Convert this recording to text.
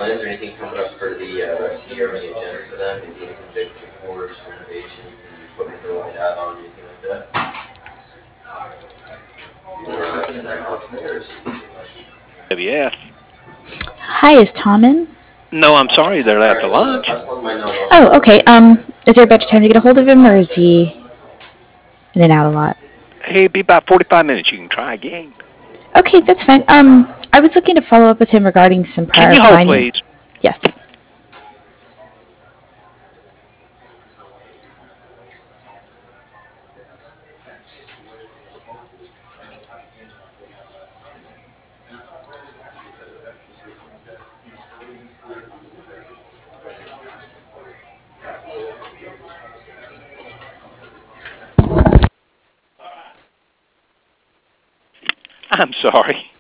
plans or anything coming up for the rest of the year on the agenda for them? Maybe anything big for the course, renovations, new equipment they're looking at on, anything like that? Or can I help there? WF. Hi, is Tom in? No, I'm sorry, they're All at the right, let's lunch. pass along my note also. Oh, okay. Is there a better time to get a hold of him, or is he in and out a lot? Hey, be about 45 minutes. You can try again. Okay, that's fine. I was looking to follow up with him regarding some Can prior you hold, finance. please? Yes. I'm sorry.